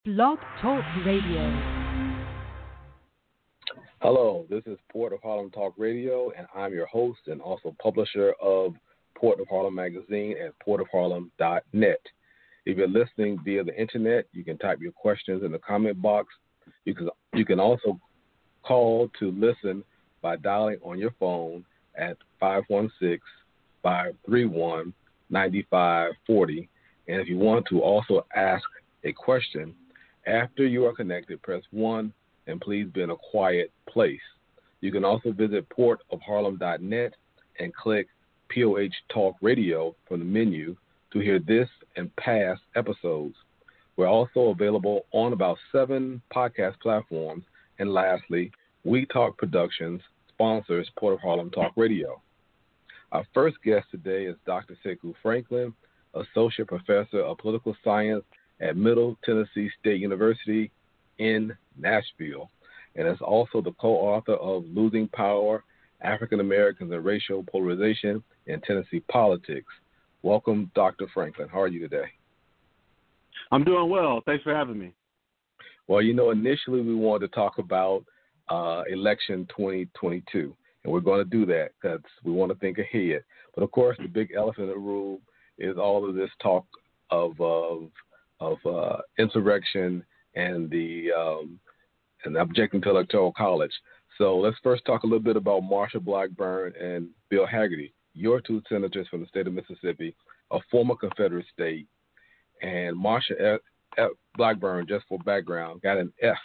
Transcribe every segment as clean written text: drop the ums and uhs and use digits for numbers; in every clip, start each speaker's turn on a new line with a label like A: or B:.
A: Blog Talk Radio.
B: Hello, this is Port of Harlem Talk Radio, and I'm your host and also publisher of Port of Harlem magazine at portofharlem.net. If you're listening via the internet, you can type your questions in the comment box. You can also call to listen by dialing on your phone at 516-531-9540. And if you want to also ask a question, after you are connected, press 1 and please be in a quiet place. You can also visit portofharlem.net and click POH Talk Radio from the menu to hear this and past episodes. We're also available on about 7 podcast platforms. And lastly, We Talk Productions sponsors Port of Harlem Talk Radio. Our first guest today is Dr. Sekou Franklin, Associate Professor of Political Science at Middle Tennessee State University in Nashville, and is also the co-author of Losing Power, African Americans and Racial Polarization in Tennessee Politics. Welcome, Dr. Franklin. How are you today?
C: I'm doing well. Thanks for having me.
B: Well, initially we wanted to talk about election 2022, and we're going to do that because we want to think ahead. But, of course, the big elephant in the room is all of this talk of insurrection and the objecting to Electoral College. So let's first talk a little bit about Marsha Blackburn and Bill Hagerty, your two senators from the state of Mississippi, a former Confederate state. And Marsha Blackburn, just for background, got an F,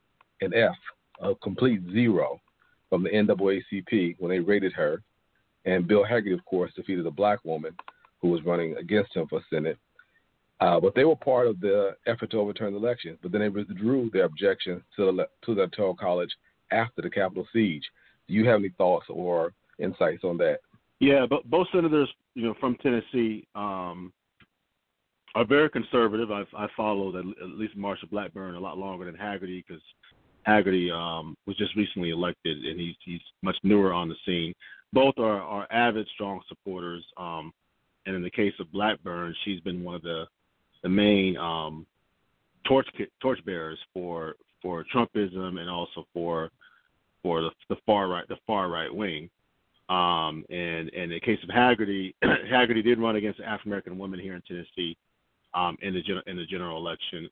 B: a complete zero from the NAACP when they rated her. And Bill Hagerty, of course, defeated a black woman who was running against him for Senate. But they were part of the effort to overturn the election. But then they withdrew their objection to the Electoral College after the Capitol siege. Do you have any thoughts or insights on that?
C: Yeah, but both senators, from Tennessee, are very conservative. I followed at least Marsha Blackburn a lot longer than Hagerty because Hagerty was just recently elected and he's much newer on the scene. Both are avid, strong supporters. And in the case of Blackburn, she's been one of the main torchbearers for Trumpism and also for the far right wing. And in the case of Hagerty, Hagerty did run against African American women here in Tennessee in the general election.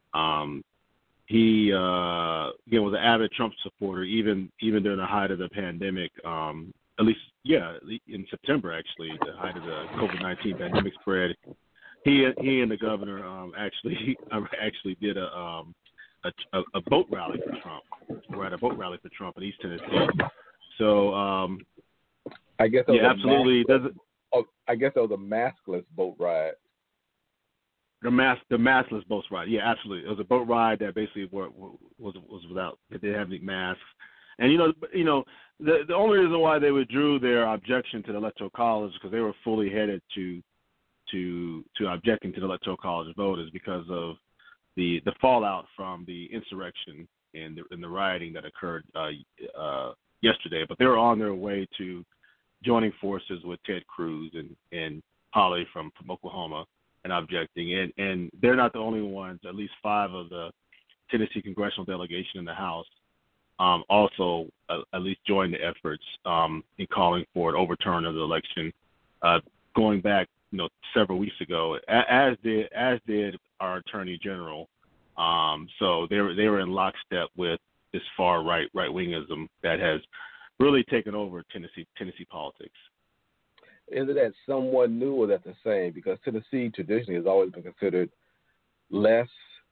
C: He again was an avid Trump supporter even during the height of the pandemic. At least in September actually, the height of the COVID-19 pandemic spread. He and the governor actually did a boat rally for Trump. We're at a boat rally for Trump in East Tennessee. So
B: I guess
C: absolutely.
B: I guess that was a maskless boat ride.
C: The maskless boat ride. Yeah, absolutely. It was a boat ride that basically was without. They didn't have any masks. And the only reason why they withdrew their objection to the Electoral College is because they were fully headed to objecting to the Electoral College vote is because of the fallout from the insurrection and the rioting that occurred yesterday. But they were on their way to joining forces with Ted Cruz and Holly from Oklahoma and objecting. And they're not the only ones. At least 5 of the Tennessee congressional delegation in the House also at least joined the efforts in calling for an overturn of the election, going back several weeks ago, as did our Attorney General. So they were in lockstep with this far right wingism that has really taken over Tennessee politics.
B: Is it that somewhat new or that the same? Because Tennessee traditionally has always been considered less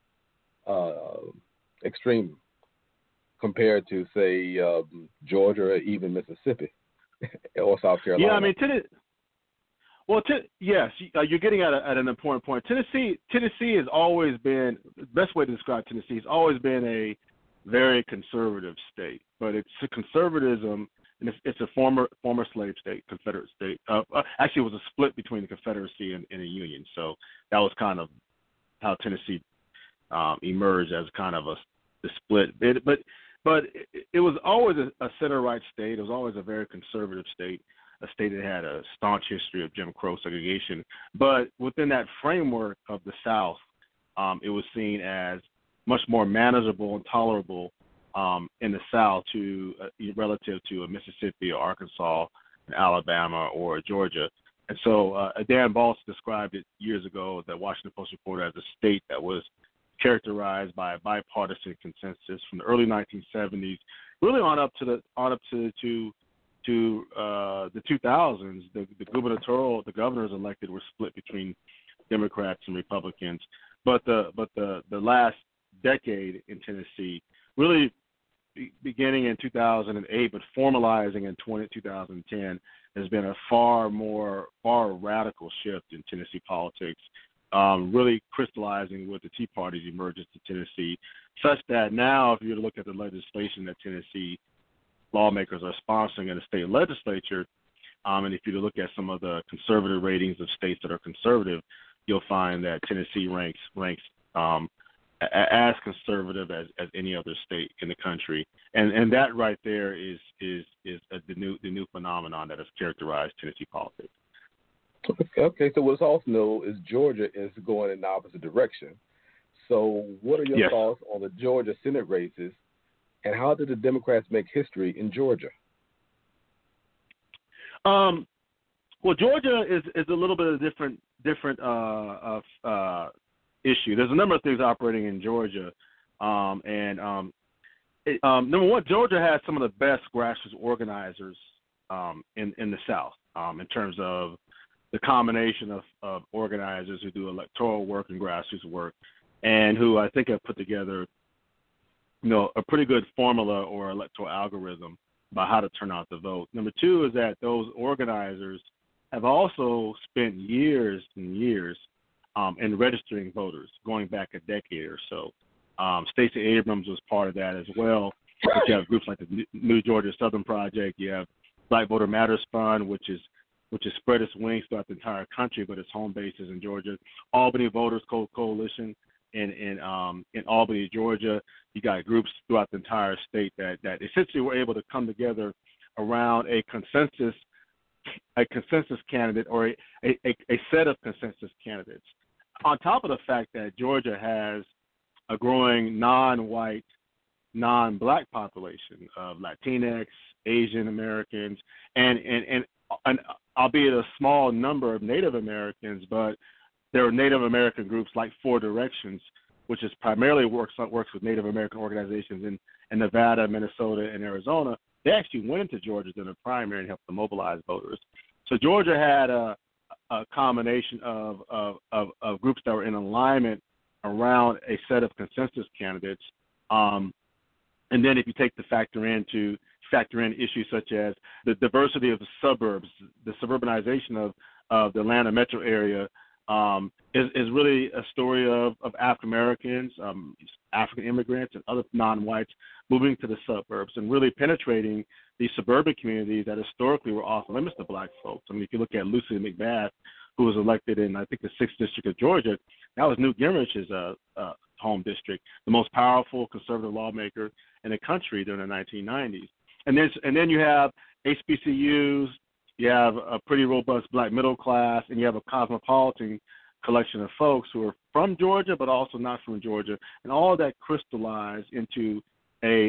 B: extreme compared to, say, Georgia or even Mississippi or South Carolina.
C: Yeah, I mean, yes, you're getting at an important point. Tennessee has always been, the best way to describe Tennessee, has always been a very conservative state. But it's a conservatism, and it's a former slave state, Confederate state. Actually, it was a split between the Confederacy and the Union. So that was kind of how Tennessee emerged as kind of the split. But it was always a center-right state. It was always a very conservative state. A state that had a staunch history of Jim Crow segregation. But within that framework of the South, it was seen as much more manageable and tolerable in the South relative to Mississippi or Arkansas, Alabama, or Georgia. And so Dan Balz described it years ago, the Washington Post reporter, as a state that was characterized by a bipartisan consensus from the early 1970s, really on up to the 2000s. The governors elected were split between Democrats and Republicans, but the last decade in Tennessee, really beginning in 2008 but formalizing in 2010, has been a far radical shift in Tennessee politics, really crystallizing with the Tea Party's emergence in Tennessee, such that now if you were to look at the legislation that Tennessee lawmakers are sponsoring in the state legislature, and if you were to look at some of the conservative ratings of states that are conservative, you'll find that Tennessee ranks as conservative as any other state in the country, and that right there is the new phenomenon that has characterized Tennessee politics.
B: Okay, so what's also known is Georgia is going in the opposite direction. So what are your thoughts on the Georgia Senate races, and how did the Democrats make history in Georgia?
C: Well, Georgia is a little bit of a different issue. There's a number of things operating in Georgia, number one, Georgia has some of the best grassroots organizers in the South in terms of the combination of organizers who do electoral work and grassroots work, and who I think have put together, a pretty good formula or electoral algorithm about how to turn out the vote. Number two is that those organizers have also spent years and years in registering voters, going back a decade or so. Stacey Abrams was part of that as well. But you have groups like the New Georgia Southern Project. You have Black Voter Matters Fund, which is spread its wings throughout the entire country, but its home base is in Georgia. Albany Voters Coalition in Albany, Georgia. You got groups throughout the entire state that essentially were able to come together around a consensus candidate or a set of consensus candidates. On top of the fact that Georgia has a growing non-white, non-black population of Latinx, Asian Americans, and albeit a small number of Native Americans, but there are Native American groups like Four Directions, which is primarily works with Native American organizations in Nevada, Minnesota, and Arizona. They actually went into Georgia during the primary and helped to mobilize voters. So Georgia had a combination of groups that were in alignment around a set of consensus candidates. And then if you take the factor in issues such as the diversity of the suburbs, the suburbanization of the Atlanta metro area, is really a story of African Americans, African immigrants, and other non-whites moving to the suburbs and really penetrating these suburban communities that historically were off limits to black folks. I mean, if you look at Lucy McBath, who was elected in, I think, the 6th District of Georgia, that was Newt Gingrich's home district, the most powerful conservative lawmaker in the country during the 1990s. And then you have HBCUs, you have a pretty robust black middle class, and you have a cosmopolitan collection of folks who are from Georgia but also not from Georgia, and all of that crystallized into a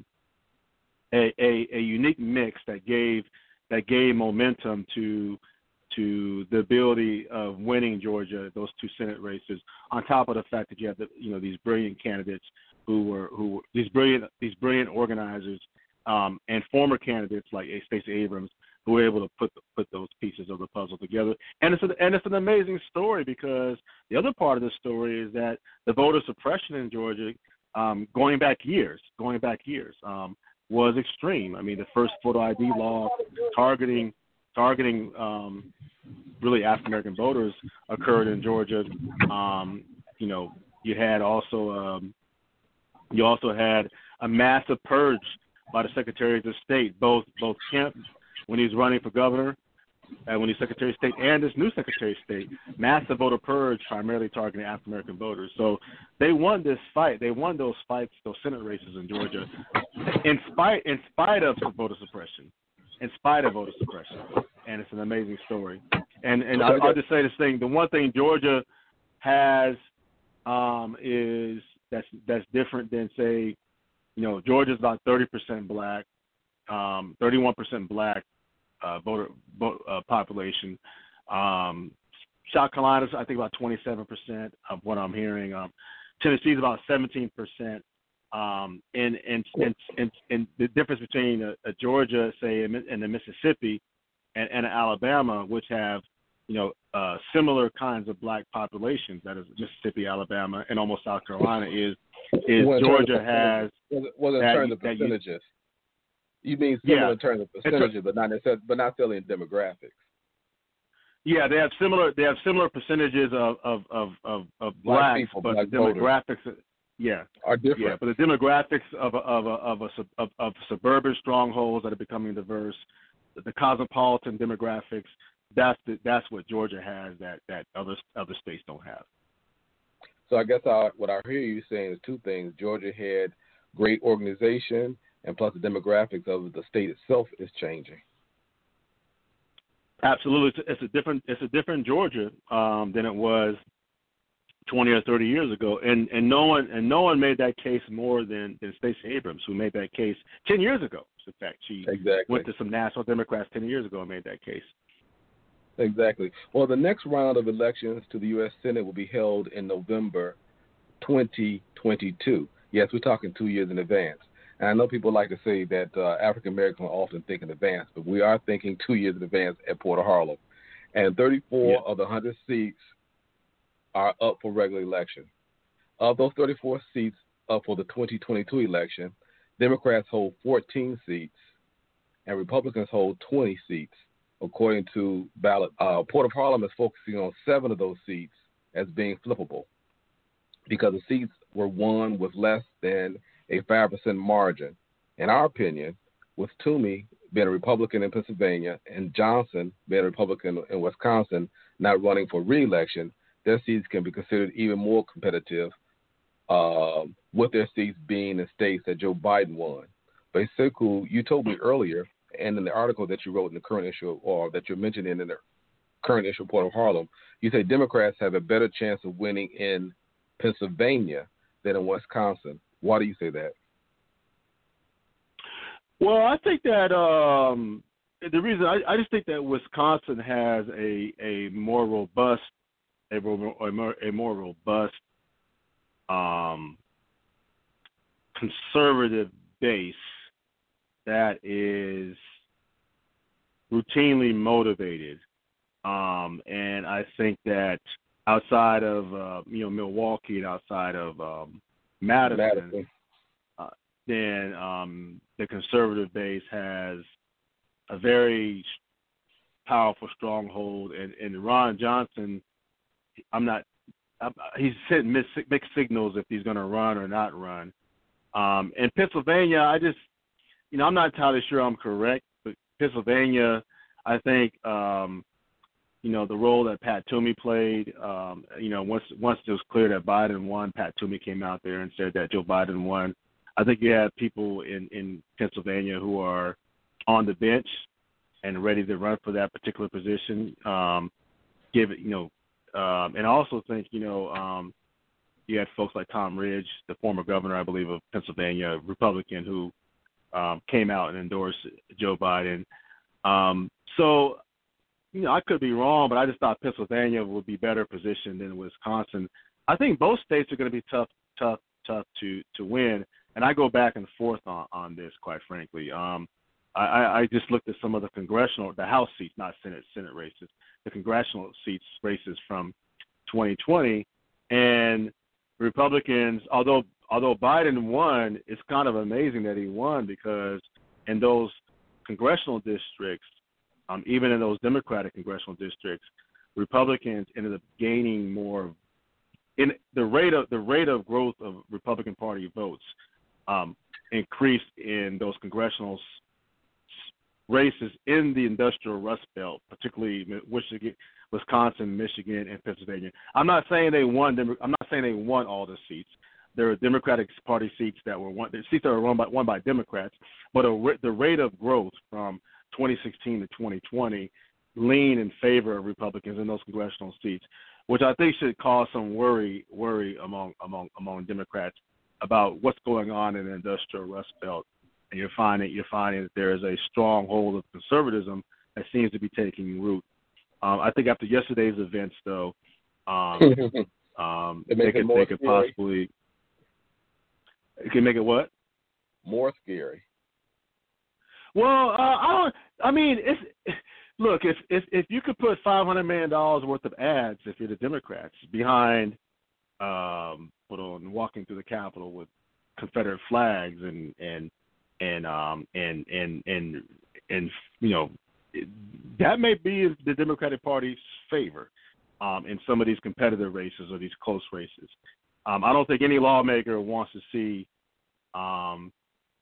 C: unique mix that gave momentum to the ability of winning Georgia, those two Senate races, on top of the fact that you have these brilliant candidates these brilliant organizers and former candidates like Stacey Abrams, who were able to put those pieces of the puzzle together. And it's an amazing story, because the other part of the story is that the voter suppression in Georgia, going back years, was extreme. I mean, the first photo ID law targeting really African American voters occurred in Georgia. You also had a massive purge by the secretaries of state, both Kemp when he was running for governor, and when he was Secretary of State, and this new Secretary of State, massive voter purge primarily targeting African American voters. So they won this fight. They won those fights, those Senate races in Georgia, in spite of voter suppression. And it's an amazing story. And I'll just say this thing. The one thing Georgia has is that's different than, say, Georgia's about 30% black, 31% black voter population. South Carolina's, I think, about 27% of what I'm hearing. Tennessee's about 17%. And the difference between a Georgia, say, and the Mississippi and Alabama, which have similar kinds of black populations, that is Mississippi, Alabama, and almost South Carolina, is Georgia has.
B: Well, in terms of percentages, you mean similar in terms of percentages, but not necessarily in demographics.
C: Yeah, they have similar percentages of blacks,
B: people,
C: but
B: black
C: the demographics,
B: are different.
C: Yeah, but the demographics of suburban strongholds that are becoming diverse, the cosmopolitan demographics, that's what Georgia has that other states don't have.
B: So I guess what I hear you saying is two things. Georgia had great organization, and plus the demographics of the state itself is changing.
C: Absolutely, it's a different Georgia than it was 20 or 30 years ago, and no one made that case more than Stacey Abrams, who made that case 10 years ago. In fact, she went to some national Democrats 10 years ago and made that case.
B: Exactly. Well, the next round of elections to the U.S. Senate will be held in November 2022. Yes, we're talking 2 years in advance. And I know people like to say that African Americans often think in advance, but we are thinking 2 years in advance at Port of Harlem. And 34 of the 100 seats are up for regular election. Of those 34 seats up for the 2022 election, Democrats hold 14 seats and Republicans hold 20 seats, according to ballot. Port of Harlem is focusing on 7 of those seats as being flippable because the seats were won with less than a 5% margin. In our opinion, with Toomey being a Republican in Pennsylvania and Johnson being a Republican in Wisconsin not running for re-election, their seats can be considered even more competitive with their seats being in states that Joe Biden won. But Sekou, you told me earlier, and in the article that you wrote in the current issue, or that you're mentioning in the current issue of Port of Harlem, you say Democrats have a better chance of winning in Pennsylvania than in Wisconsin. Why do you say that?
C: Well, I think that the reason I just think that Wisconsin has a more robust conservative base that is routinely motivated, and I think that outside of Milwaukee and outside of Madison. Then the conservative base has a very powerful stronghold, and Ron Johnson, he's sent mixed signals if he's going to run or not run. In Pennsylvania, I'm not entirely sure I'm correct, but Pennsylvania, I think, the role that Pat Toomey played, once it was clear that Biden won, Pat Toomey came out there and said that Joe Biden won. I think you have people in Pennsylvania who are on the bench and ready to run for that particular position. And I also think, you had folks like Tom Ridge, the former governor, I believe, of Pennsylvania, Republican, who came out and endorsed Joe Biden. So, I could be wrong, but I just thought Pennsylvania would be better positioned than Wisconsin. I think both states are going to be tough to win, and I go back and forth on this, quite frankly. I just looked at some of the House seats, not Senate races, the congressional seats races from 2020, and Republicans, although Biden won, it's kind of amazing that he won because in those congressional districts, even in those Democratic congressional districts, Republicans ended up gaining more. In the rate of growth of Republican Party votes increased in those congressional races in the industrial Rust Belt, particularly Wisconsin, Michigan, and Pennsylvania. I'm not saying they won. I'm not saying they won all the seats. There are Democratic Party seats that were won. The seats that were won by Democrats, but the rate of growth from 2016 to 2020 lean in favor of Republicans in those congressional seats. which I think should cause some worry among Democrats about what's going on in the industrial Rust Belt. And you're finding that there is a stronghold of conservatism that seems to be taking root. I think after yesterday's events, though, they could possibly. It can make it what?
B: More scary.
C: Well, look, if you could put $500 million worth of ads, if you're the Democrats, behind, walking through the Capitol with Confederate flags and that may be in the Democratic Party's favor in some of these competitive races or these close races. I don't think any lawmaker wants to see, $500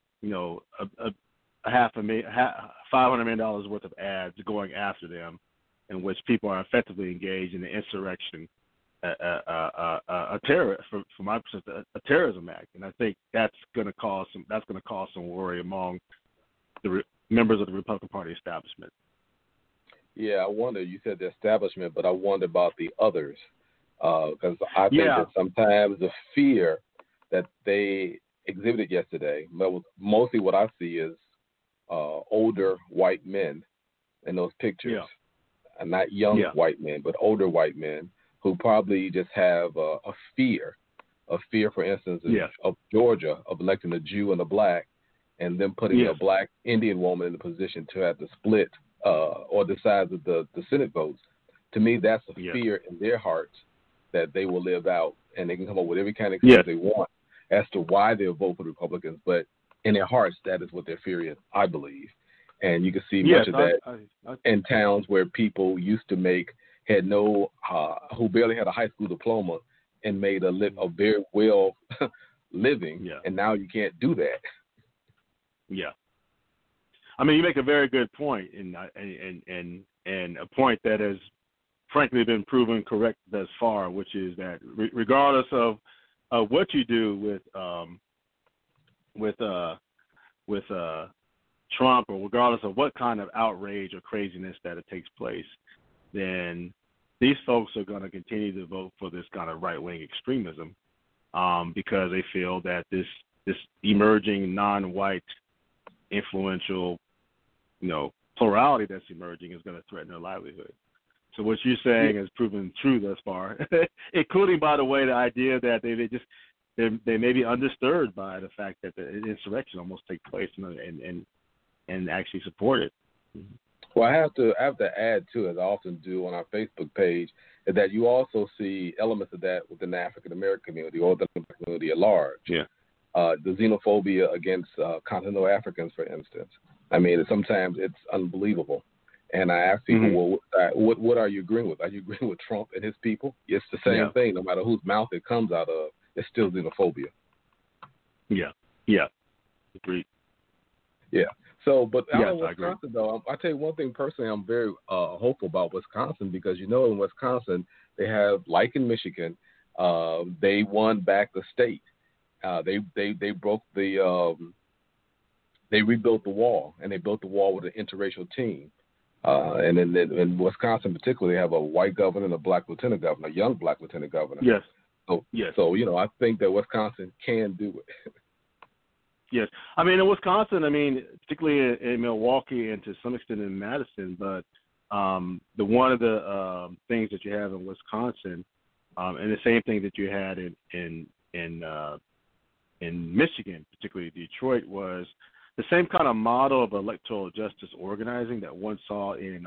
C: million worth of ads going after them, in which people are effectively engaged in the insurrection, a terrorism act, and I think that's going to cause some worry among the members of the Republican Party establishment.
B: Yeah, I wonder. You said the establishment, but I wonder about the others, because I think that sometimes the fear that they exhibited yesterday, mostly what I see is older white men in those pictures, and not young white men, but older white men who probably just have a fear, for instance, of Georgia, of electing a Jew and a black, and then putting a black Indian woman in the position to have to split or decide the Senate votes. To me, that's a fear in their hearts that they will live out, and they can come up with every kind of excuse they want as to why they'll vote for the Republicans. But in their hearts, that is what their fear is, I believe. And you can see much of that in towns where people used to who barely had a high school diploma and made a very well living, and now you can't do that.
C: Yeah. I mean, you make a very good point, and a point that has frankly been proven correct thus far, which is that regardless of what you do with Trump, or regardless of what kind of outrage or craziness that it takes place, then these folks are going to continue to vote for this kind of right-wing extremism because they feel that this emerging non-white influential, plurality that's emerging is going to threaten their livelihood. So what you're saying has proven true thus far, including, by the way, the idea that they may be undisturbed by the fact that the insurrection almost take place and actually support it.
B: Well, I have to add to, as I often do on our Facebook page, is that you also see elements of that within the African American community or the community at large. Yeah. The xenophobia against continental Africans, for instance. I mean, sometimes it's unbelievable. And I ask people, well, what are you agreeing with? Are you agreeing with Trump and his people? It's the same thing. No matter whose mouth it comes out of, it's still xenophobia.
C: Yeah. Agreed.
B: Yeah. So, but out of Wisconsin, though, I'll tell you one thing personally, I'm very hopeful about Wisconsin because, in Wisconsin, they have, like in Michigan, they won back the state. They broke they rebuilt the wall, and they built the wall with an interracial team. And then in Wisconsin, particularly, they have a white governor and a black lieutenant governor, a young black lieutenant governor.
C: Yes.
B: So I think that Wisconsin can do it.
C: Yes. I mean, in Wisconsin, particularly in Milwaukee and to some extent in Madison, but one of the things that you have in Wisconsin, and the same thing that you had in Michigan, particularly Detroit, was the same kind of model of electoral justice organizing that one saw in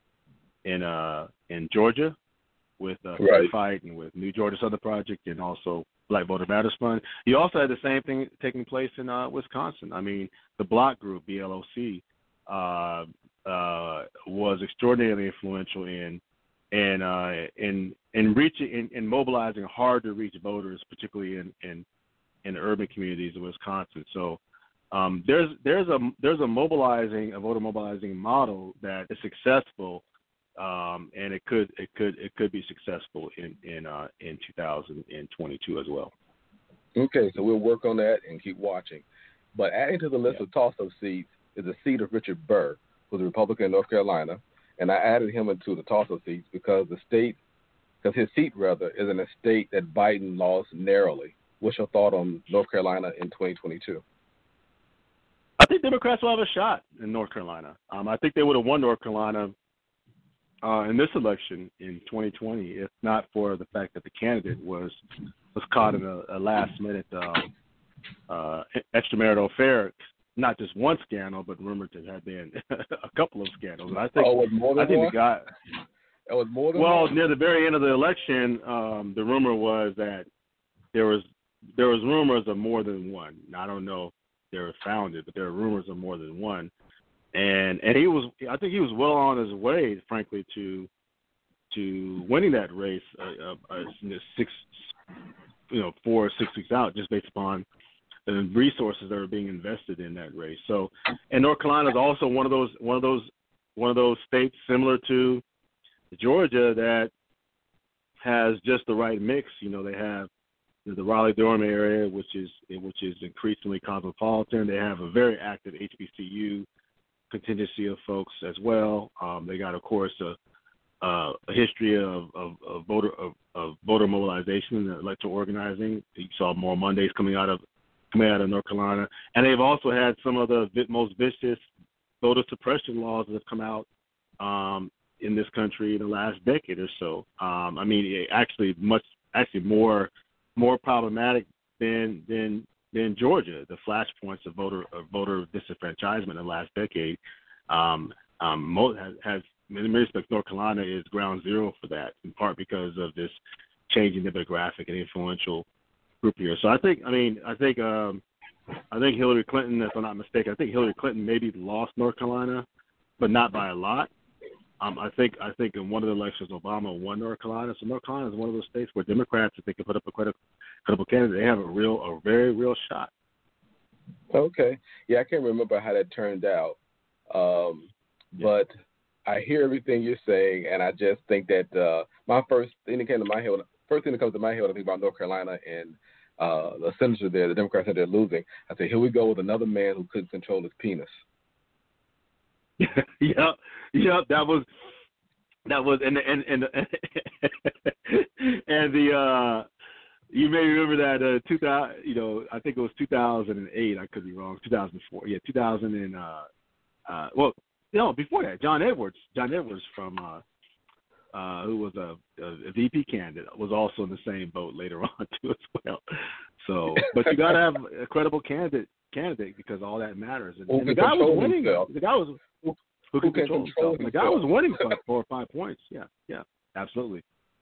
C: Georgia with Fair Fight and with New Georgia Southern Project and also Black Voter Matters Fund. You also had the same thing taking place in Wisconsin. I mean, the Block Group, BLOC, was extraordinarily influential in reaching in mobilizing hard to reach voters, particularly in the urban communities of Wisconsin. So there's a voter mobilizing model that is successful, and it could be successful in 2022 as well.
B: Okay, so we'll work on that and keep watching. But adding to the list of toss-up seats is the seat of Richard Burr, who's a Republican in North Carolina, and I added him into the toss-up seats because the state because his seat, rather, is in a state that Biden lost narrowly. What's your thought on North Carolina in 2022?
C: I think Democrats will have a shot in North Carolina. I think they would have won North Carolina in this election in 2020 if not for the fact that the candidate was caught in a last-minute extramarital affair. Not just one scandal, but rumored to have been a couple of scandals. And I think,
B: was more than one?
C: The guy.
B: It was more than
C: well,
B: one?
C: Near the very end of the election, the rumor was that there was rumors of more than one. I don't know if they were founded, but there were rumors of more than one. And I think he was well on his way, frankly, to winning that race 4 or 6 weeks out, just based upon the resources that are being invested in that race. So, and North Carolina is also one of those states similar to Georgia that has just the right mix. They have the Raleigh-Durham area, which is increasingly cosmopolitan. They have a very active HBCU contingency of folks as well. They got, of course, a history of voter mobilization and electoral organizing. You saw more Mondays coming out of North Carolina, and they've also had some of the most vicious voter suppression laws that have come out in this country in the last decade or so. Actually more problematic than Georgia. The flashpoints of voter disenfranchisement in the last decade has in many respects, North Carolina is ground zero for that, in part because of this changing demographic and influential group here. So I think Hillary Clinton, if I'm not mistaken, I think Hillary Clinton maybe lost North Carolina, but not by a lot. I think in one of the elections, Obama won North Carolina. So North Carolina is one of those states where Democrats, if they can put up a credible candidate, they have a very real shot.
B: Okay. Yeah, I can't remember how that turned out. But I hear everything you're saying, and I just think that my first thing that comes to my head when I think about North Carolina and the senator there, the Democrats that they're losing, I say, here we go with another man who couldn't control his penis.
C: Yep. That was, and the you may remember that 2000, I think it was 2008. I could be wrong. 2004. Yeah, 2000 and before that, John Edwards from who was a VP candidate, was also in the same boat later on too as well. So, but you got to have a credible candidate because all that matters. And the guy was winning. The guy was who can control himself. The guy was winning by 4 or 5 points. Yeah, absolutely.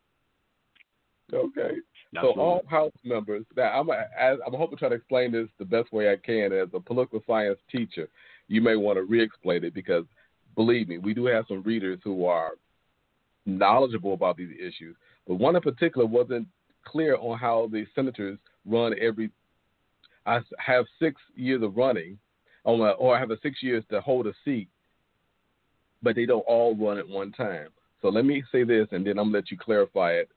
B: Okay.
C: Absolutely.
B: So all House members. Now I'm hoping to try to explain this the best way I can as a political science teacher. You may want to re-explain it because, believe me, we do have some readers who are knowledgeable about these issues. But one in particular wasn't clear on how the senators run I have 6 years of running, or I have 6 years to hold a seat, but they don't all run at one time. So let me say this, and then I'm going to let you clarify it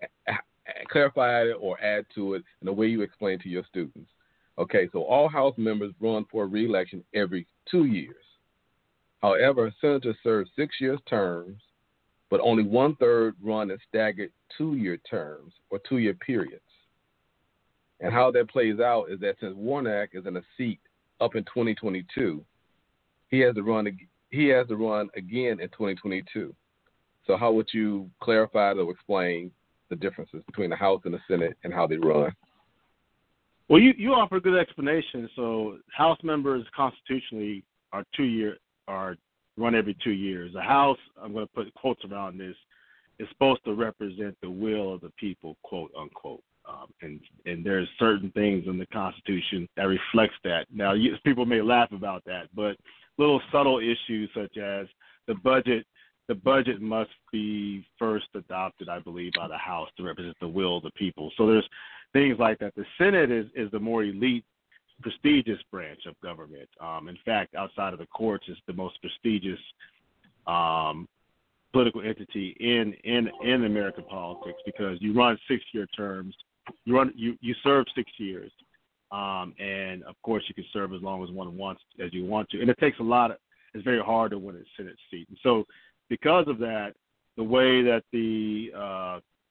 B: or add to it in the way you explain to your students. Okay, so all House members run for re-election every 2 years. However, senators serve 6-year terms, but only 1/3 run in staggered 2-year terms or 2-year periods. And how that plays out is that since Warnock is in a seat up in 2022, he has to run again in 2022. So how would you clarify or explain the differences between the House and the Senate and how they run?
C: Well, you offer a good explanation. So House members constitutionally are run every 2 years. The House, I'm going to put quotes around this, is supposed to represent the will of the people, quote unquote. And there's certain things in the Constitution that reflects that. Now, people may laugh about that, but little subtle issues such as the budget must be first adopted, I believe, by the House to represent the will of the people. So there's things like that. The Senate is the more elite, prestigious branch of government. In fact, outside of the courts, it's the most prestigious political entity in American politics because you run 6-year terms. You serve 6 years, and of course you can serve as long as one wants as you want to. And it takes a lot. It's very hard to win a Senate seat. And so, because of that, the way that the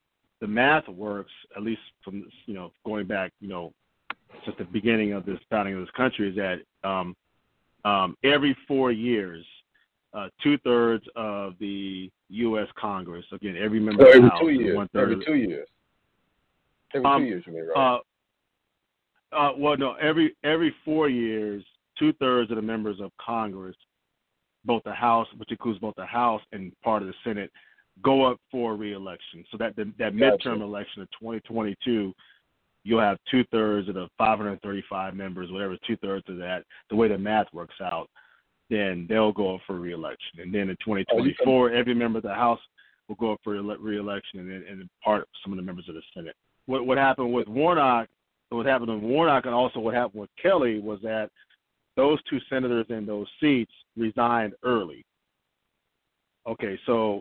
C: the math works, at least from going back since the beginning of this founding of this country, is that every 4 years, 2/3 of the U.S. Congress, again, every member of the House,
B: 2 years.
C: 1/3
B: Every 2 years. Every 2 years, you mean, right?
C: Well, no, every 4 years, 2/3 of the members of Congress, both the House, which includes both the House and part of the Senate, go up for re-election. So that midterm election of 2022, you'll have 2/3 of the 535 members, whatever 2/3 of that, the way the math works out, then they'll go up for re-election. And then in 2024, every member of the House will go up for re-election, and some of the members of the Senate. What happened with Warnock, and also what happened with Kelly was that those two senators in those seats resigned early. Okay, so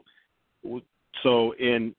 C: in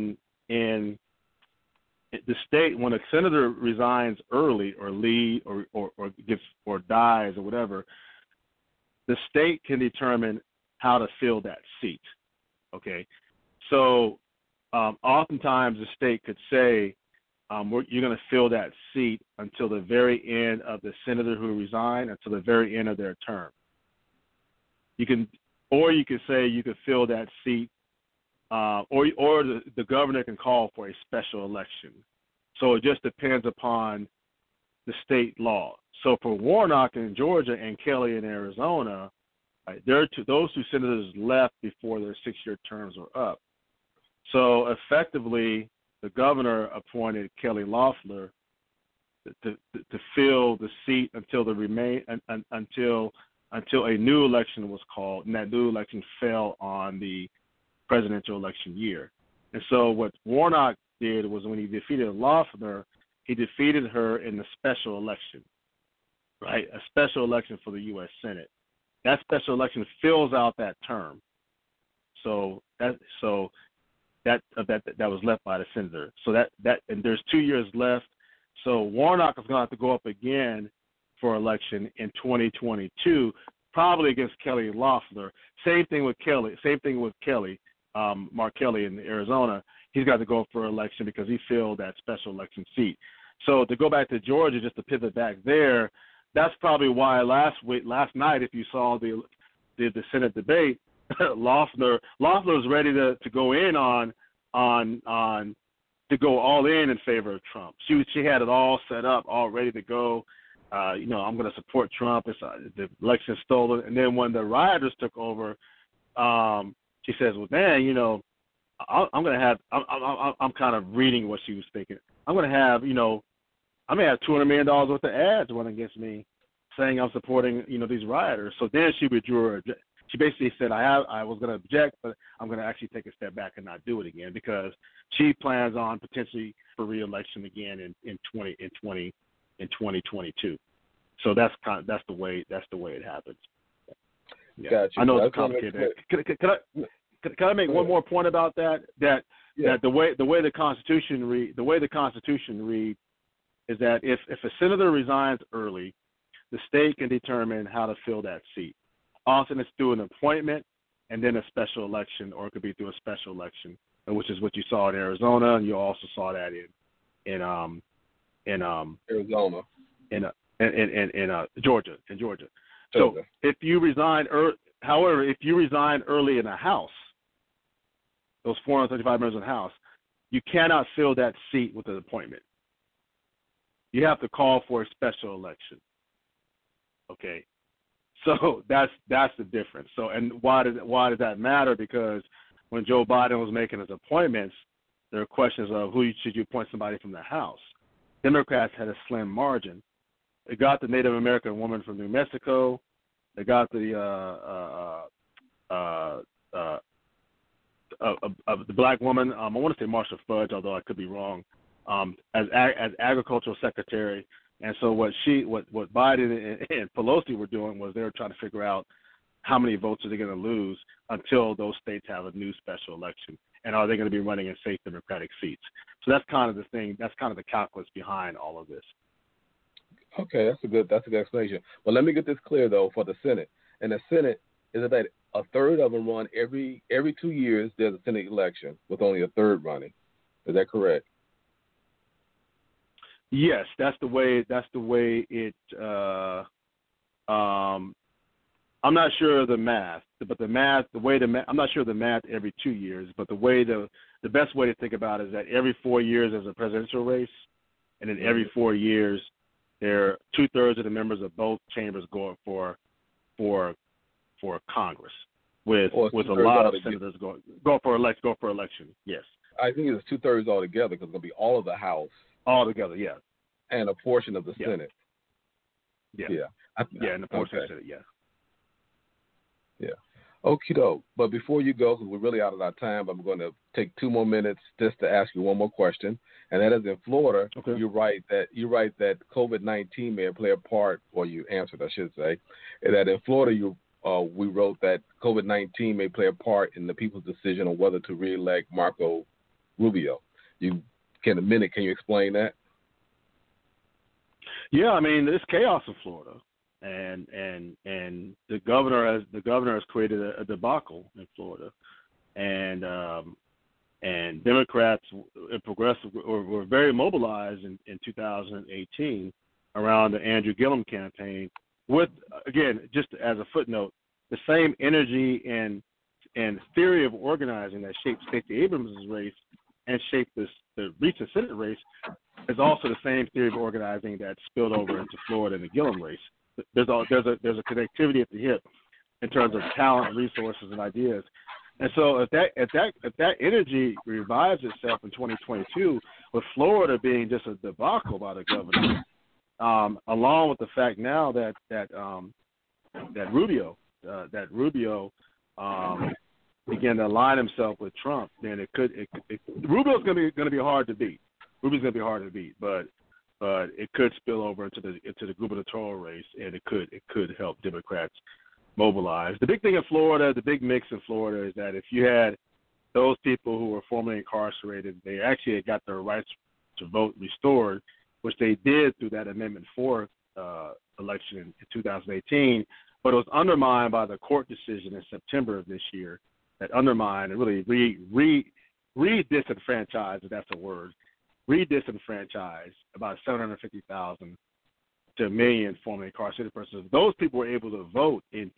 C: the state, when a senator resigns early or leaves or dies or whatever, the state can determine how to fill that seat. Okay, so oftentimes the state could say, you're going to fill that seat until the very end of the senator who resigned, until the very end of their term. You could say you could fill that seat, or the governor can call for a special election. So it just depends upon the state law. So for Warnock in Georgia and Kelly in Arizona, those two senators left before their 6-year terms were up. So effectively, the governor appointed Kelly Loeffler to fill the seat until until a new election was called, and that new election fell on the presidential election year. And so what Warnock did was, when he defeated Loeffler, he defeated her in the special election, right? A special election for the U.S. Senate. That special election fills out that term. So that was left by the senator. So that and there's 2 years left. So Warnock is going to have to go up again for election in 2022, probably against Kelly Loeffler. Same thing with Kelly. Mark Kelly in Arizona. He's got to go for election because he filled that special election seat. So to go back to Georgia, just to pivot back there, that's probably why last night, if you saw the Senate debate, Loeffler was ready to go in to go all in favor of Trump. She had it all set up, all ready to go. I'm going to support Trump. The election stolen. And then when the rioters took over, she says, "Well, man, I'm going to have." I'm kind of reading what she was thinking. I'm going to have, I may have $200 million worth of ads run against me, saying I'm supporting, these rioters. So then she withdrew her. She basically said, I was going to object, but I'm going to actually take a step back and not do it again, because she plans on potentially for re-election again in 2022. So that's the way it happens. Yeah.
B: Gotcha.
C: I know it's complicated. Can I make one more point about that? That the way the Constitution reads is that if a senator resigns early, the state can determine how to fill that seat. Often it's through an appointment and then a special election, or it could be through a special election, which is what you saw in Arizona, and you also saw that in
B: Arizona,
C: in Georgia. So if you resign early in the House, those 435 members in the House, you cannot fill that seat with an appointment. You have to call for a special election. Okay, so that's the difference. So, and why does that matter? Because when Joe Biden was making his appointments, there were questions of should you appoint somebody from the House. Democrats had a slim margin. They got the Native American woman from New Mexico. They got the black woman. I want to say Marcia Fudge, although I could be wrong, as agricultural secretary. And so what Biden and Pelosi were doing was they were trying to figure out how many votes are they going to lose until those states have a new special election, and are they going to be running in safe Democratic seats? So that's kind of the thing. That's kind of the calculus behind all of this.
B: Okay, that's a good explanation. But let me get this clear though for the Senate. And the Senate is that a third of them run every 2 years. There's a Senate election with only a third running. Is that correct?
C: Yes, that's the way it. I'm not sure of the math, but I'm not sure of the math every 2 years, but the best way to think about it is that every 4 years there's a presidential race, and then every 4 years there 2/3 of the members of both chambers go for Congress, with a lot of senators go for election. Yes,
B: I think it's 2/3 altogether because it's going to be all of the House
C: all together. Yeah,
B: and a portion of the
C: yeah.
B: Senate.
C: Yeah,
B: Yeah,
C: and the portion of the Senate. Yeah.
B: Yeah. Okie doke. But before you go, because we're really out of our time, I'm going to take 2 more minutes just to ask you one more question, and that is in Florida.
C: Okay.
B: You write that COVID-19 may play a part, or you answered, I should say, that in Florida we wrote that COVID-19 may play a part in the people's decision on whether to reelect Marco Rubio. Can you explain that?
C: Yeah, I mean, there's chaos in Florida. And the governor has created a debacle in Florida, and Democrats and progressive were very mobilized in 2018 around the Andrew Gillum campaign. With, again, just as a footnote, the same energy and theory of organizing that shaped Stacey Abrams' race and shaped the recent Senate race is also the same theory of organizing that spilled over into Florida in the Gillum race. There's a connectivity at the hip in terms of talent, resources, and ideas. And so if that energy revives itself in 2022, with Florida being just a debacle by the governor, along with the fact now that Rubio began to align himself with Trump, then Rubio's going to be hard to beat. Rubio's going to be hard to beat, but it could spill over into the gubernatorial race, and it could help Democrats mobilize. The big thing in Florida, the big mix in Florida, is that if you had those people who were formerly incarcerated, they actually had got their rights to vote restored, which they did through that Amendment 4 election in 2018, but it was undermined by the court decision in September of this year that undermined and really re-disenfranchised, if that's a word, re-disenfranchised about 750,000 to 1 million formerly incarcerated persons. Those people were able to vote in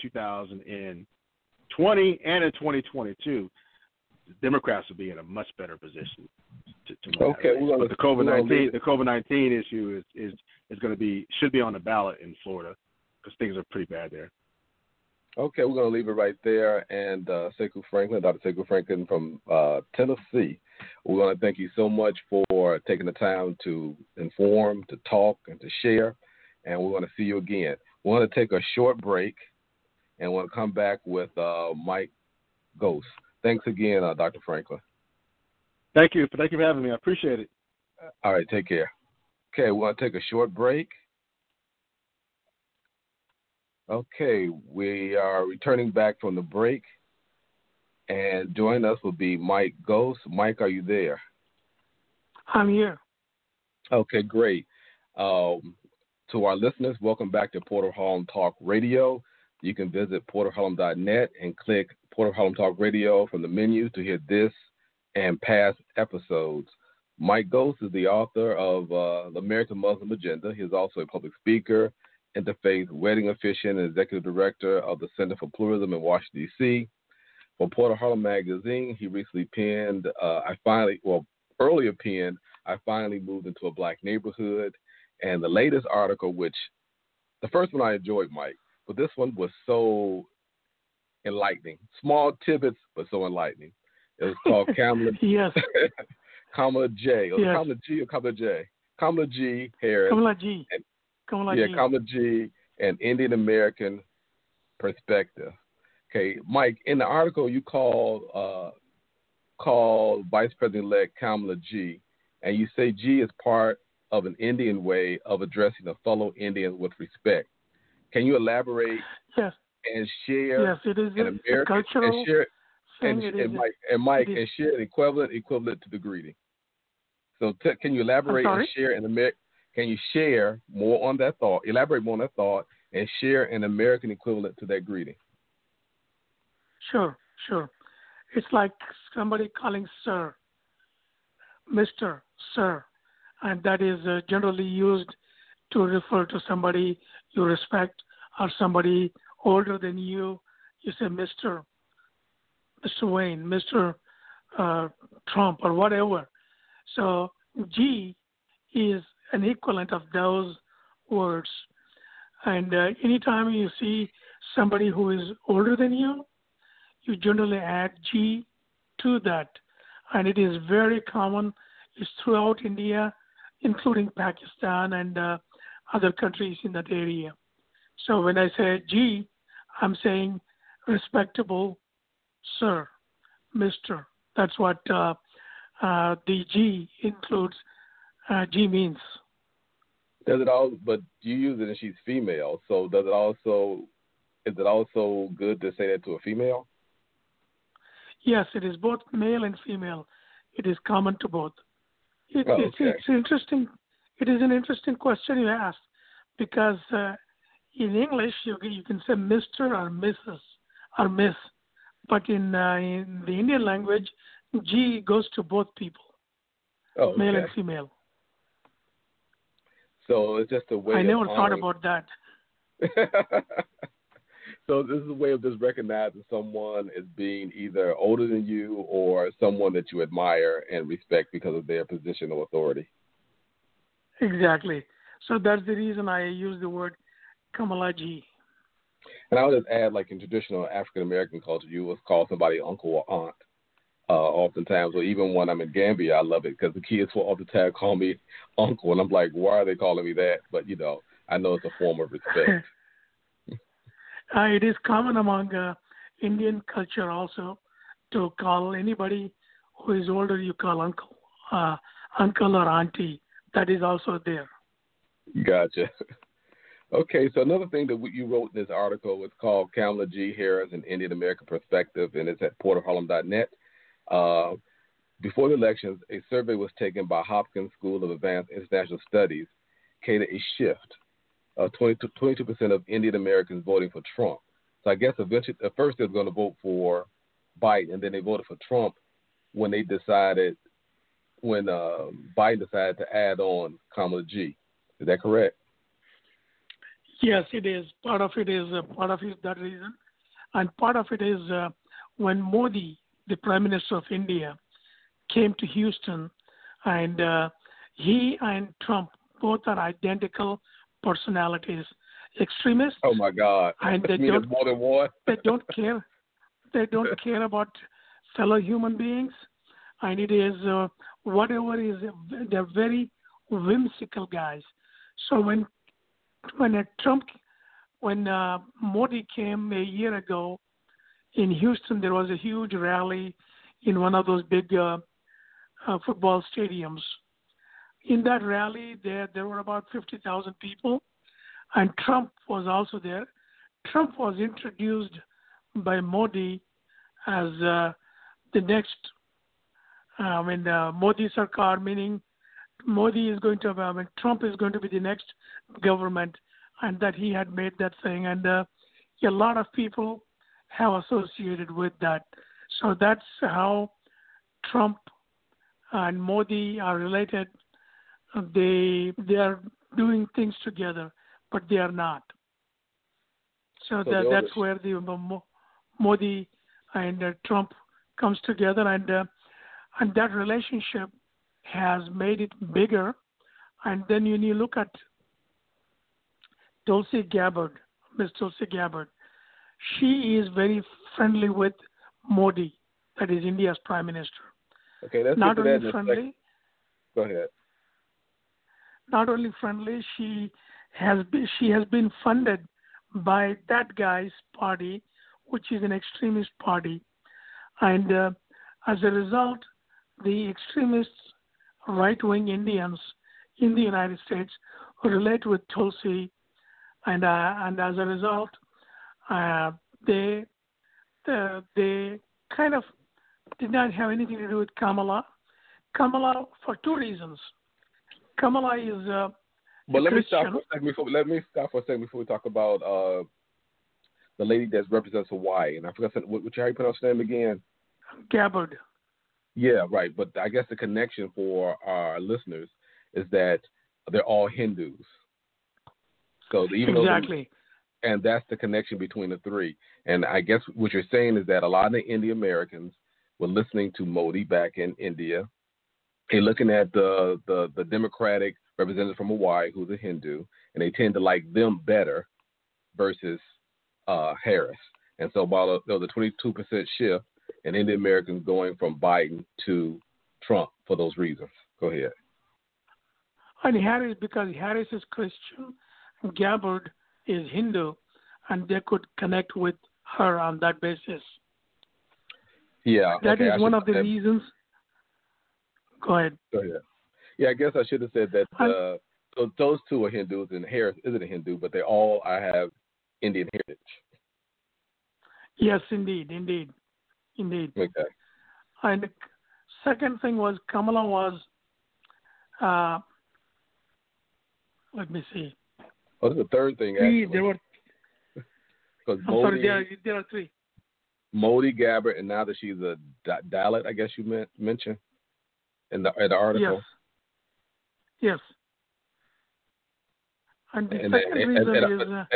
C: 2020 and in 2022. Democrats would be in a much better position to
B: okay.
C: But the COVID-19 issue should be on the ballot in Florida because things are pretty bad there.
B: Okay, we're going to leave it right there. And Dr. Sekou Franklin from Tennessee, we want to thank you so much for taking the time to inform, to talk, and to share. And we want to see you again. We want to take a short break, and we'll come back with Mike Ghost. Thanks again, Dr. Franklin.
C: Thank you for having me. I appreciate it.
B: All right, take care. Okay, we want to take a short break. Okay, we are returning back from the break, and joining us will be Mike Ghost. Mike, are you there?
D: I'm here.
B: Okay, great. To our listeners, welcome back to Port of Harlem Talk Radio. You can visit portofharlem.net and click Port of Harlem Talk Radio from the menu to hear this and past episodes. Mike Ghost is the author of The American Muslim Agenda. He is also a public speaker, interfaith wedding officiant, and executive director of the Center for Pluralism in Washington, D.C. For Port of Harlem Magazine, he recently penned, earlier penned, I Finally Moved into a Black Neighborhood. And the latest article, which the first one I enjoyed, Mike, but this one was so enlightening. Small tidbits, but so enlightening. It was called Kamala.
D: Yes.
B: Kamala J.
D: Yes.
B: Kamala G or Kamala J? Kamala G. Harris.
D: Kamala G.
B: Kamala G. And Indian American Perspective. Okay, Mike, in the article you called Vice President-elect Kamala G, and you say G is part of an Indian way of addressing a fellow Indian with respect. Can you elaborate?
D: Yes.
B: And share?
D: Yes, it is
B: an
D: a cultural
B: and share,
D: thing.
B: And share an equivalent to the greeting. So can you elaborate and share Can you share more on that thought? Elaborate more on that thought and share an American equivalent to that greeting.
D: Sure. It's like somebody calling sir. Mr., Sir, and that is generally used to refer to somebody you respect or somebody older than you. You say Mr. Wayne, Mr. Trump, or whatever. So G is an equivalent of those words. And anytime you see somebody who is older than you, you generally add G to that. And it is very common. It's throughout India, including Pakistan and other countries in that area. So when I say G, I'm saying respectable sir, Mr. That's what the G includes. G means.
B: Does it all? But you use it, and she's female. So does it also? Is it also good to say that to a female?
D: Yes, it is both male and female. It is common to both. It's interesting. It is an interesting question you asked because in English you can say Mr. or Mrs. or Miss, but in the Indian language, G goes to both people, male and female.
B: So it's just a way.
D: I never thought about that.
B: So this is a way of just recognizing someone as being either older than you or someone that you admire and respect because of their position or authority.
D: Exactly. So that's the reason I use the word Kamala G.
B: And I'll just add, like in traditional African American culture, you will call somebody uncle or aunt. Oftentimes, or even when I'm in Gambia, I love it because the kids will all the time call me uncle, and I'm like, why are they calling me that? But I know it's a form of respect.
D: It is common among Indian culture also to call anybody who is older, you call uncle, uncle or auntie. That is also there.
B: Gotcha. Okay, so another thing that you wrote in this article was called Kamala G. Harris, an Indian American Perspective, and it's at portofharlem.net. Before the elections, a survey was taken by Hopkins School of Advanced International Studies, catered a shift of 22% of Indian Americans voting for Trump. So I guess eventually, at first they were going to vote for Biden, and then they voted for Trump when Biden decided to add on Kamala G. Is that correct?
D: Yes, it is. Part of it is that reason, and part of it is when Modi, the Prime Minister of India, came to Houston, and he and Trump both are identical personalities, extremists.
B: Oh my God!
D: And they
B: don't more than one.
D: They don't care. They don't care about fellow human beings, and it is whatever is. They're very whimsical guys. So when Modi came a year ago in Houston, there was a huge rally in one of those big football stadiums. In that rally, there were about 50,000 people, and Trump was also there. Trump was introduced by Modi as the next, Modi Sarkar, meaning Modi is going to, Trump is going to be the next government, and that he had made that thing. And a lot of people have associated with that. So that's how Trump and Modi are related. They are doing things together, but they are not. So that's where the Modi and Trump comes together, and that relationship has made it bigger. And then when you look at Tulsi Gabbard, Miss Tulsi Gabbard, she is very friendly with Modi, that is India's Prime Minister.
B: Okay, let's
D: not
B: get to
D: only
B: that
D: friendly.
B: Go ahead.
D: Not only friendly, she has been funded by that guy's party, which is an extremist party, and as a result, the extremists, right-wing Indians in the United States who relate with Tulsi, and as a result, they kind of did not have anything to do with Kamala. Kamala for two reasons. Kamala is
B: but let
D: Christian.
B: Let me stop for a second before we talk about the lady that represents Hawaii. And I forgot how you pronounce her name again.
D: Gabbard.
B: Yeah, right. But I guess the connection for our listeners is that they're all Hindus. So even though
D: Exactly.
B: and that's the connection between the three. And I guess what you're saying is that a lot of the Indian Americans were listening to Modi back in India. They're looking at the Democratic representative from Hawaii, who's a Hindu, and they tend to like them better versus Harris. And so while there was a 22% shift, in Indian Americans going from Biden to Trump for those reasons. Go ahead.
D: And Harris, because Harris is Christian, and Gabbard is Hindu, and they could connect with her on that basis.
B: Yeah,
D: that
B: okay,
D: is one of the reasons. Go ahead.
B: Go ahead. Yeah, I guess I should have said that. So those two are Hindus, and Harris isn't a Hindu, but they all have Indian heritage.
D: Yes, indeed.
B: Okay.
D: And the second thing was Kamala was, let me see.
B: Oh, there's a third thing, actually.
D: There were. I'm sorry, there are three.
B: Modi, Gabbard, and now that she's a Dalit, I guess you mentioned in the article.
D: Yes. And the second reason is.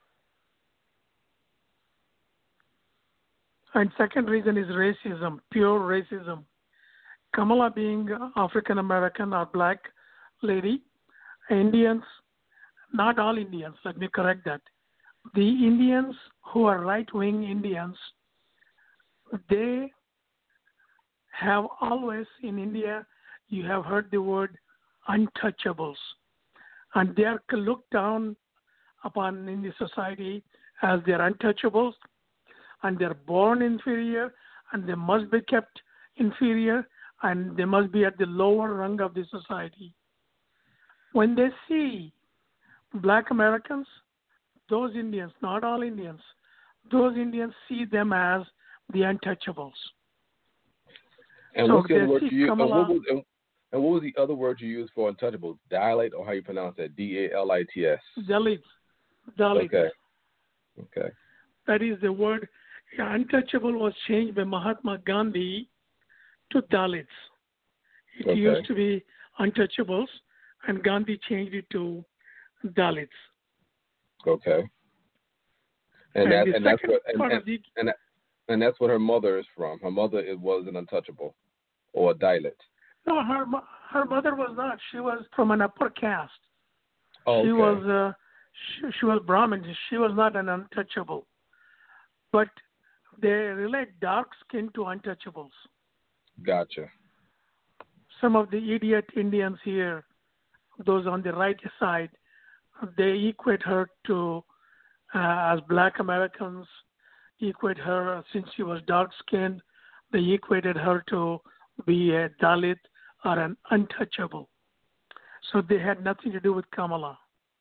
D: And second reason is racism, pure racism. Kamala being African American or black lady, Indians, not all Indians, let me correct that. The Indians who are right-wing Indians, they have always, in India, you have heard the word untouchables. And they are looked down upon in the society as they are untouchables, and they're born inferior, and they must be kept inferior, and they must be at the lower rung of the society. When they see black Americans, those Indians, not all Indians, those Indians see them as the untouchables.
B: And what's the other word you used? And what was the other word you used for untouchables? Dalit, or how you pronounce that? Dalits.
D: Dalits.
B: Okay.
D: That is the word. Untouchable was changed by Mahatma Gandhi to Dalits. It used to be untouchables, and Gandhi changed it to Dalits.
B: Okay. And that's what her mother is from. Her mother was an untouchable or a Dalit.
D: No, her mother was not. She was from an upper caste.
B: Oh, okay.
D: She was Brahmin. She was not an untouchable. But they relate dark skin to untouchables.
B: Gotcha.
D: Some of the idiot Indians here, those on the right side, they equate her to, as black Americans, equate her, since she was dark skinned, they equated her to be a Dalit or an untouchable. So they had nothing to do with Kamala.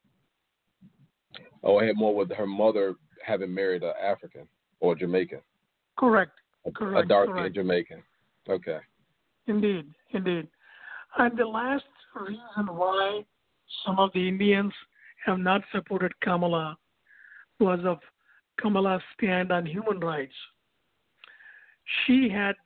B: Oh, I had more with her mother having married an African or Jamaican.
D: Correct.
B: A dark-skinned Jamaican. Okay.
D: Indeed. And the last reason why some of the Indians have not supported Kamala was of Kamala's stand on human rights. She had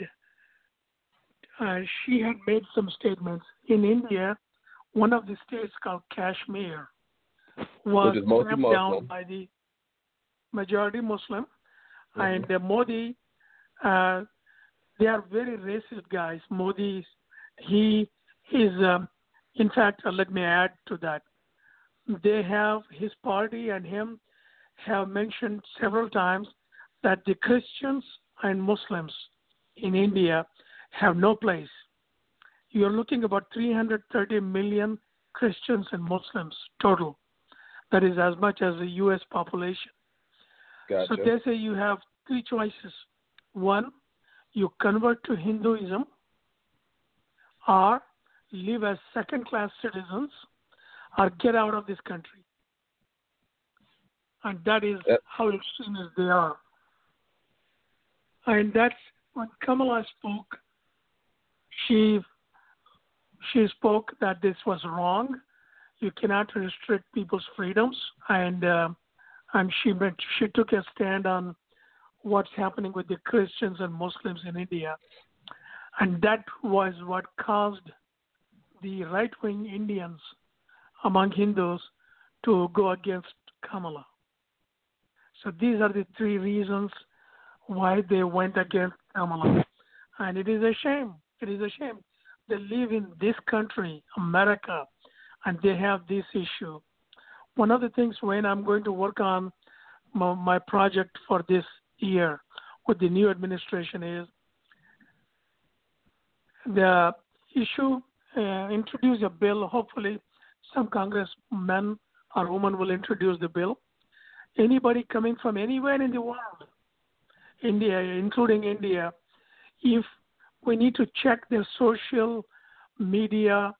D: made some statements. In India, one of the states called Kashmir was clamped down by the majority Muslim, and Modi, they are very racist guys. Modi, he is, in fact, let me add to that. They have, his party and him have mentioned several times that the Christians and Muslims in India have no place. You're looking about 330 million Christians and Muslims total. That is as much as the U.S. population.
B: Gotcha.
D: So they say you have three choices. One, you convert to Hinduism, or live as second-class citizens, or get out of this country. And that is how extremist they are. And that's when Kamala spoke. She spoke that this was wrong. You cannot restrict people's freedoms, and she took a stand on what's happening with the Christians and Muslims in India. And that was what caused the right-wing Indians among Hindus to go against Kamala. So these are the three reasons why they went against Kamala. And it is a shame. It is a shame. They live in this country, America, and they have this issue. One of the things when I'm going to work on my project for this year with the new administration is the issue, introduce a bill. Hopefully some congressmen or women will introduce the bill. Anybody coming from anywhere in the world, India, including India, if we need to check their social media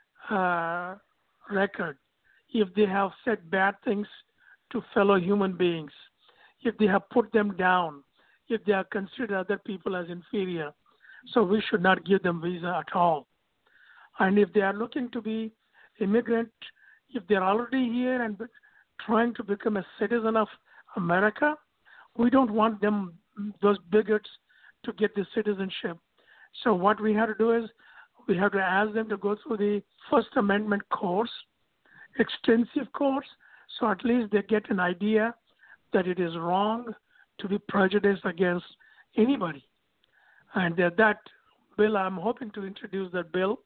D: record, if they have said bad things to fellow human beings, if they have put them down, if they have considered other people as inferior, so we should not give them visa at all. And if they are looking to be immigrant, if they're already here and trying to become a citizen of America, we don't want them, those bigots, to get the citizenship. So what we have to do is we have to ask them to go through the First Amendment course, extensive course, so at least they get an idea that it is wrong to be prejudiced against anybody. And that bill, I'm hoping to introduce that bill.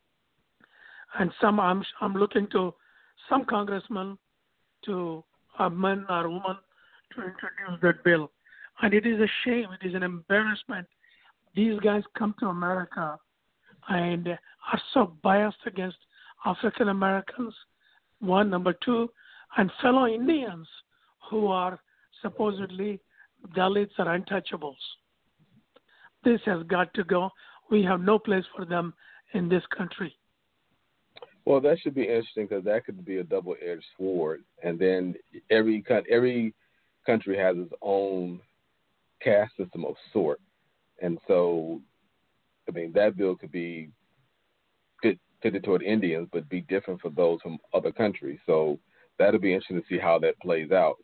D: And I'm looking to some congressmen, to a man or woman, to introduce that bill. And it is a shame, it is an embarrassment. These guys come to America and are so biased against African Americans, one. Number two, and fellow Indians who are supposedly Dalits or untouchables. This has got to go. We have no place for them in this country.
B: Well, that should be interesting because that could be a double-edged sword. And then every country has its own caste system of sort. And so, I mean, that bill could be fitted toward Indians, but be different for those from other countries. So that'll be interesting to see how that plays out.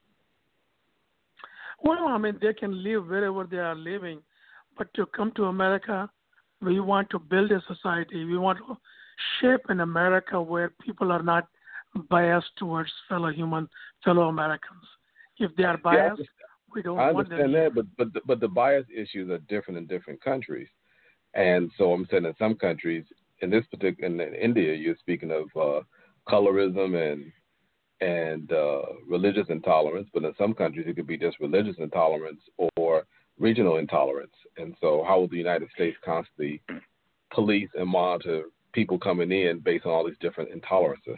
D: Well, I mean, they can live wherever they are living, but to come to America, we want to build a society. We want to shape an America where people are not biased towards fellow Americans. If they are biased, we don't want them.
B: I understand that, but the bias issues are different in different countries. And so I'm saying in some countries, in India, you're speaking of colorism and religious intolerance, but in some countries it could be just religious intolerance or regional intolerance. And so how will the United States constantly police and monitor people coming in based on all these different intolerances?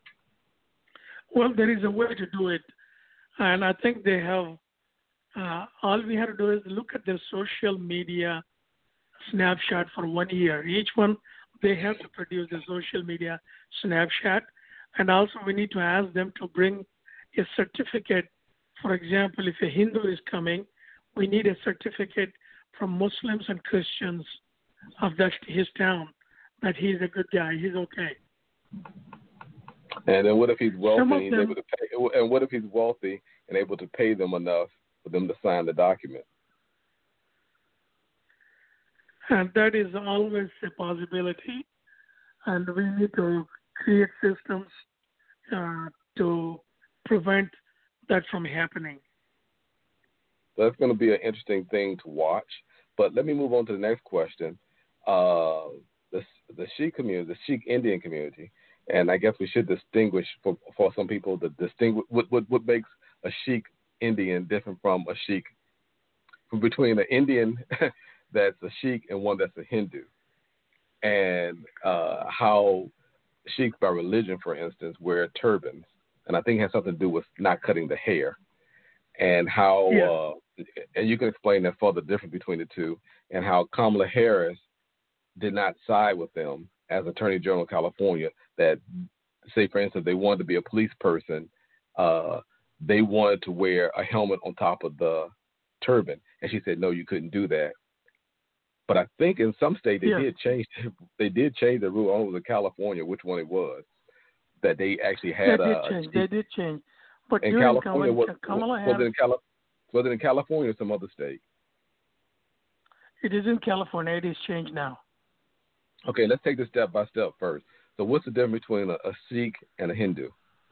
D: Well, there is a way to do it. And I think they have, all we have to do is look at their social media snapshot for 1 year. Each one, they have to produce a social media snapshot. And also we need to ask them to bring a certificate. For example, if a Hindu is coming, we need a certificate from Muslims and Christians of his town that he's a good guy, he's okay.
B: And then what if he's wealthy and able to pay? And what if he's wealthy and able to pay them enough for them to sign the document?
D: And that is always a possibility. And we need to create systems to prevent that from happening.
B: That's going to be an interesting thing to watch. But let me move on to the next question. The Sikh community, the Sikh Indian community, and I guess we should distinguish for some people what makes a Sikh Indian different from a Sikh, between an Indian that's a Sikh and one that's a Hindu, and how Sikhs by religion, for instance, wear turbans, and I think it has something to do with not cutting the hair, and how and you can explain that further difference between the two, and how Kamala Harris did not side with them as Attorney General of California. That, say, for instance, they wanted to be a police person, they wanted to wear a helmet on top of the turban, and she said, no, you couldn't do that. But I think in some states they did change the rule. I don't know, it was in California, which one it was, that they actually had
D: They did change. But
B: in
D: during
B: California,
D: Kamala Harris,
B: was it in California or some other state?
D: It is in California. It is changed now.
B: Okay, let's take this step by step first. So, what's the difference between a Sikh and a Hindu?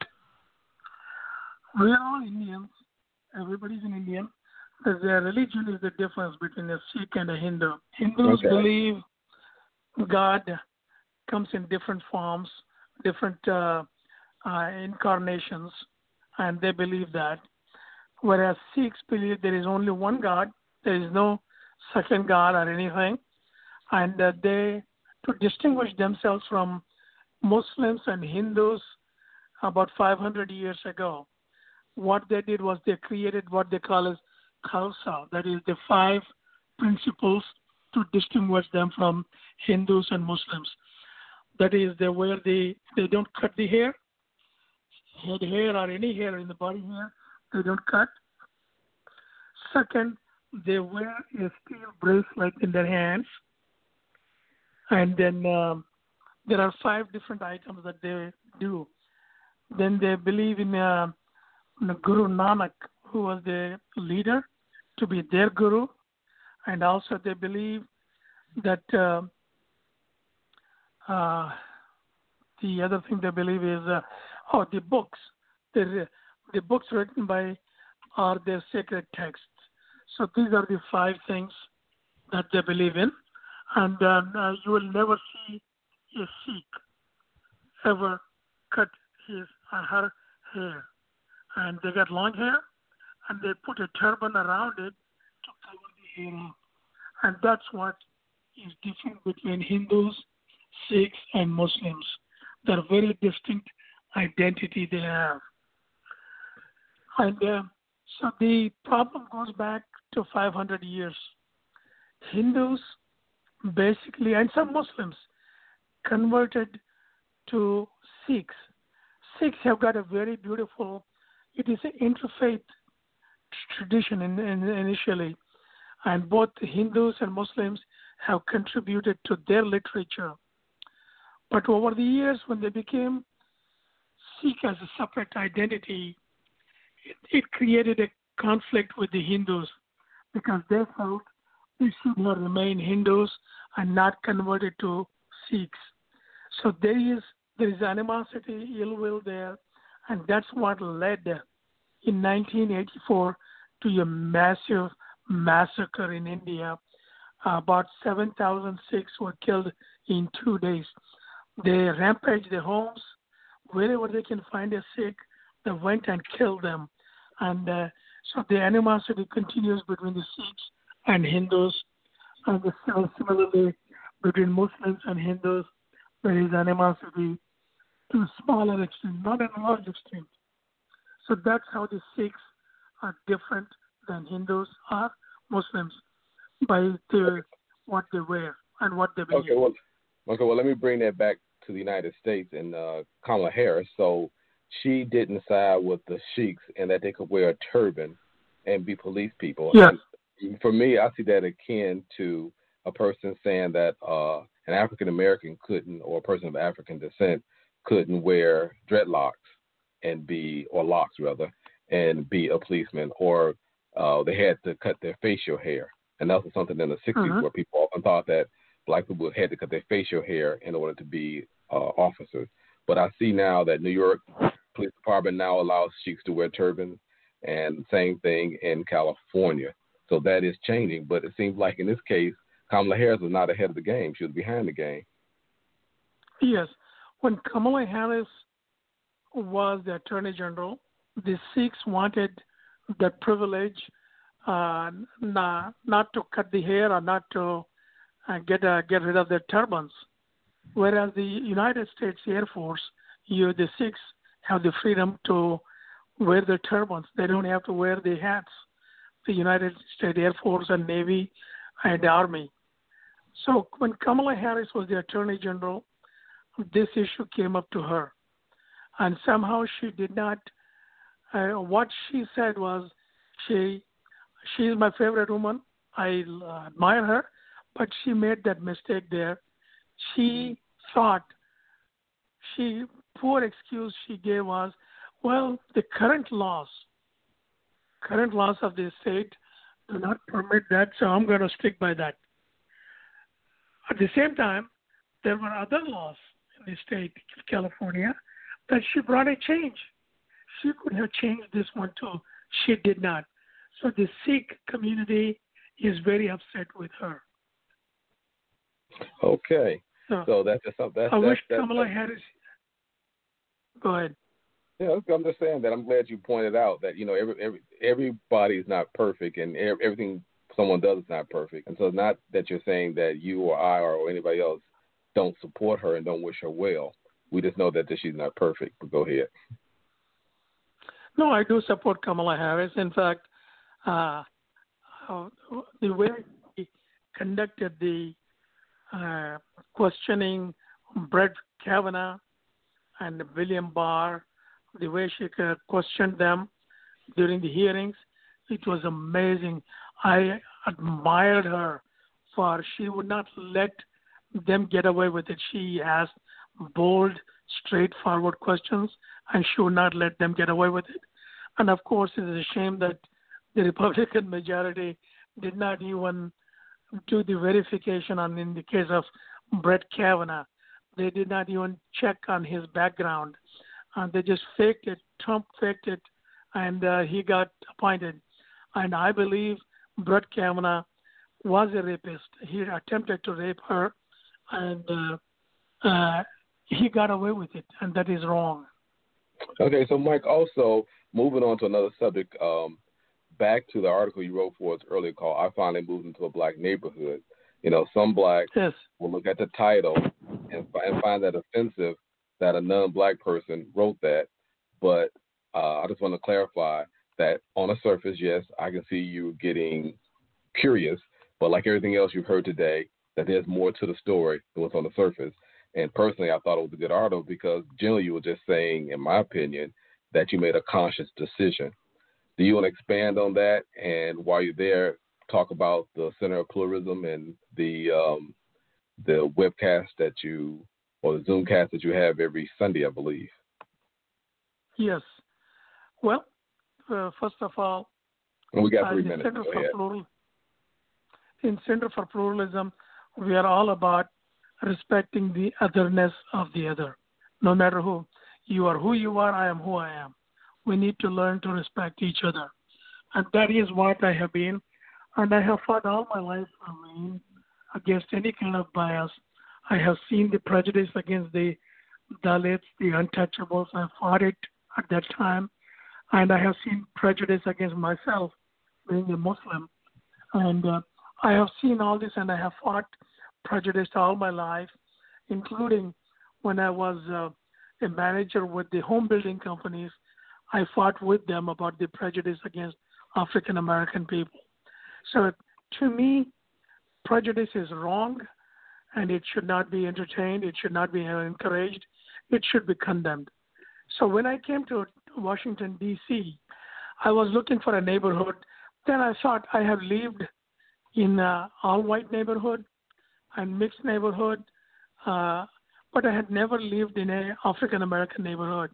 D: We are all Indians. Everybody's an Indian. The religion is the difference between a Sikh and a Hindu. Hindus
B: Okay.
D: believe God comes in different forms, different incarnations, and they believe that. Whereas Sikhs believe there is only one God, there is no second God or anything, and they, to distinguish themselves from Muslims and Hindus about 500 years ago, what they did was they created what they call as Khalsa, that is the 5 principles to distinguish them from Hindus and Muslims. That is, they don't cut the hair, head hair or any hair in the body hair, they don't cut. Second, they wear a steel bracelet in their hands. And then there are 5 different items that they do. Then they believe in Guru Nanak, who was the leader, to be their guru. And also they believe that the other thing they believe is, the books. The books written by are their sacred texts. So these are the 5 things that they believe in. And you will never see a Sikh ever cut his or her hair. And they got long hair, and they put a turban around it to cover the hair up. And that's what is different between Hindus, Sikhs, and Muslims. They're very distinct identity they have. And so the problem goes back to 500 years. Hindus basically, and some Muslims, converted to Sikhs. Sikhs have got a very beautiful, it is an interfaith tradition initially, and both Hindus and Muslims have contributed to their literature. But over the years, when they became Sikh as a separate identity, it created a conflict with the Hindus because they felt they should not remain Hindus and not converted to Sikhs. So there is animosity, ill will there, and that's what led in 1984 to a massive massacre in India. About 7,000 Sikhs were killed in 2 days. They rampaged the homes. Wherever they can find a Sikh, they went and killed them. And so the animosity continues between the Sikhs and Hindus. And similarly, between Muslims and Hindus, there is animosity to a smaller extent, not a large extent. So that's how the Sikhs are different than Hindus or Muslims by what they wear and what they believe.
B: Okay, well, let me bring that back to the United States and Kamala Harris. So she didn't side with the Sikhs and that they could wear a turban and be police people.
D: Yes.
B: And for me, I see that akin to a person saying that an African American couldn't, or a person of African descent couldn't wear dreadlocks or locks rather, and be a policeman, or they had to cut their facial hair. And that was something in the 60s where people often thought that black people had to cut their facial hair in order to be officers. But I see now that New York Police Department now allows Sikhs to wear turbans, and same thing in California. So that is changing. But it seems like in this case, Kamala Harris was not ahead of the game. She was behind the game.
D: Yes. When Kamala Harris was the Attorney General, the Sikhs wanted that privilege not to cut the hair or not to get rid of their turbans. Whereas the United States Air Force, the Sikhs have the freedom to wear their turbans. They don't have to wear the hats. The United States Air Force and Navy and the Army. So when Kamala Harris was the Attorney General, this issue came up to her. And somehow she did not, what she said was, she is my favorite woman. I admire her, but she made that mistake there. She thought, poor excuse she gave was, well, the current laws of the state do not permit that, so I'm going to stick by that. At the same time, there were other laws in the state of California that she brought a change. She could have changed this one too. She did not. So the Sikh community is very upset with her.
B: Okay. So that's just something.
D: I wish Kamala Harris. Go ahead.
B: Yeah, I'm just saying that. I'm glad you pointed out that everybody is not perfect, and everything someone does is not perfect. And so, not that you're saying that you or I or anybody else don't support her and don't wish her well. We just know that she's not perfect. But go ahead.
D: No, I do support Kamala Harris. In fact, the way he conducted the questioning Brett Kavanaugh and William Barr, the way she questioned them during the hearings, it was amazing. I admired her for she would not let them get away with it. She asked bold, straightforward questions, and she would not let them get away with it. And of course, it is a shame that the Republican majority did not even do the verification on, in the case of Brett Kavanaugh. They did not even check on his background. They just faked it. Trump faked it, and he got appointed. And I believe Brett Kavanaugh was a rapist. He attempted to rape her, and he got away with it, and that is wrong.
B: Okay, so Mike, also moving on to another subject, back to the article you wrote for us earlier called "I Finally Moved into a Black Neighborhood." You know, some blacks will look at the title and find that offensive that a non-black person wrote that. But I just want to clarify that on the surface, yes, I can see you getting curious. But like everything else you've heard today, that there's more to the story than what's on the surface. And personally, I thought it was a good article because generally you were just saying, in my opinion, that you made a conscious decision. Do you want to expand on that? And while you're there, talk about the Center of Pluralism and the webcast that you, or the Zoomcast that you have every Sunday, I believe.
D: Yes. Well, first of all,
B: and we got 3 minutes.
D: In Center for Pluralism, we are all about respecting the otherness of the other. No matter who you are, I am who I am. We need to learn to respect each other. And that is what I have been. And I have fought all my life against any kind of bias. I have seen the prejudice against the Dalits, the untouchables. I fought it at that time. And I have seen prejudice against myself, being a Muslim. And I have seen all this, and I have fought prejudice all my life, including when I was a manager with the home building companies. I fought with them about the prejudice against African American people. So to me, prejudice is wrong, and it should not be entertained. It should not be encouraged. It should be condemned. So when I came to Washington, D.C., I was looking for a neighborhood. Then I thought I have lived in an all-white neighborhood and mixed neighborhood, but I had never lived in an African-American neighborhood.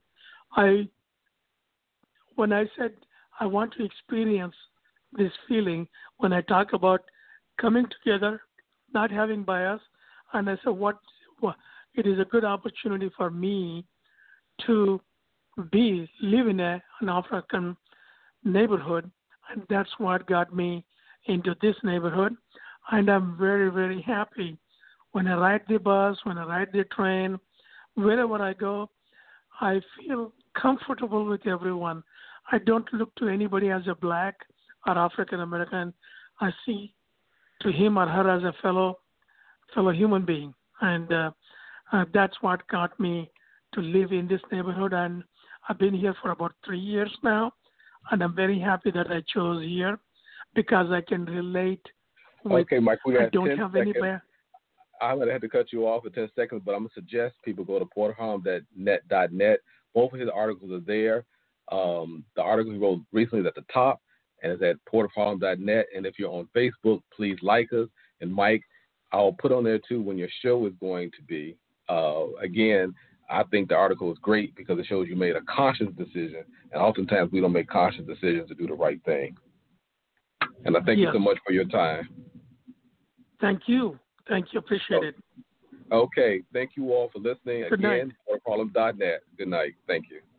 D: When I said I want to experience this feeling, when I talk about coming together, not having bias, and I said, it is a good opportunity for me to live in an African neighborhood, and that's what got me into this neighborhood. And I'm very, very happy. When I ride the bus, when I ride the train, wherever I go, I feel comfortable with everyone. I don't look to anybody as a black or African American. I see to him or her as a fellow human being. And that's what got me to live in this neighborhood. And I've been here for about 3 years now. And I'm very happy that I chose here because I can relate with,
B: okay, Mike, we got
D: I don't
B: 10
D: have
B: seconds.
D: any.
B: I'm going to have to cut you off for 10 seconds, but I'm going to suggest people go to porterharlem.net. Both of his articles are there. The article he wrote recently is at the top, and it's at porterharlem.net. And if you're on Facebook, please like us. And Mike, I'll put on there too when your show is going to be. Again, I think the article is great because it shows you made a conscious decision, and oftentimes we don't make conscious decisions to do the right thing. And I thank you so much for your time.
D: Thank you. Thank you. Appreciate it.
B: Okay. Thank you all for listening.
D: Good night.
B: Again, PortOfHarlem.net. Good night. Thank you.